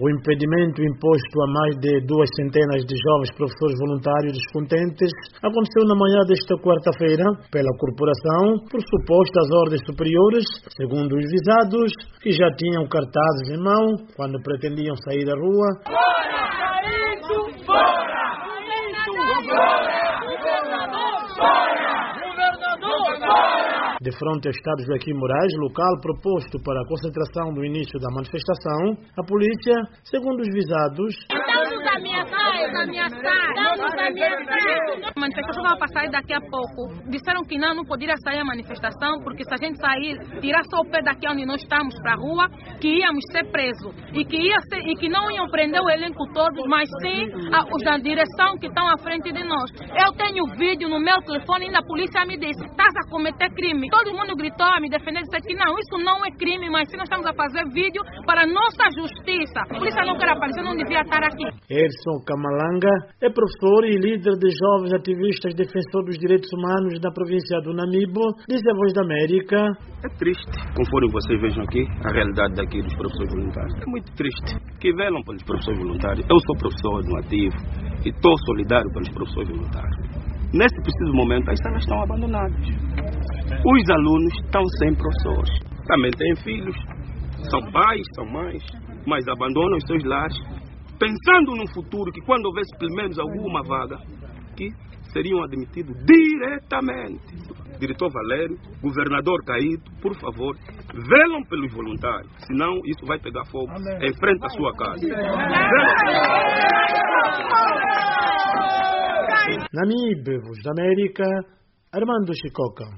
O impedimento imposto a mais de 2 centenas de jovens professores voluntários descontentes aconteceu na manhã desta quarta-feira pela corporação por supostas ordens superiores, segundo os visados, que já tinham cartazes em mão quando pretendiam sair da rua. Fora! Isso! Fora! Isso! Fora! De frente ao Estado Joaquim Moraes, local proposto para a concentração do início da manifestação, a polícia, segundo os visados, estamos ameaçados. A manifestação vai passar daqui a pouco. Disseram que não poderia sair a manifestação, porque se a gente sair, tirar só o pé daqui onde nós estamos para a rua, que íamos ser presos. E que não iam prender o elenco todo, mas sim os da direção que estão à frente de nós. Eu tenho vídeo no meu telefone e a polícia me disse, estás a cometer crime. Todo mundo gritou a me defender, disse que não, isso não é crime, mas se nós estamos a fazer vídeo para a nossa justiça. A polícia não quer aparecer, não devia estar aqui. Edson Camalanga é professor e líder de jovens ativistas defensores dos direitos humanos da província do Namibo, diz a Voz da América. É triste, conforme vocês vejam aqui, a realidade daqui dos professores voluntários. É muito triste que velam pelos professores voluntários. Eu sou professor no ativo e estou solidário pelos professores voluntários. Nesse preciso momento, as salas estão abandonadas. Os alunos estão sem professores. Também têm filhos, são pais, são mães, mas abandonam os seus lares, pensando num futuro que quando houvesse pelo menos alguma vaga, que seriam admitidos diretamente. Diretor Valério, governador Caíto, por favor, velam pelos voluntários, senão isso vai pegar fogo em frente à sua casa. Namibe, Voz da América, Armando Chicoca.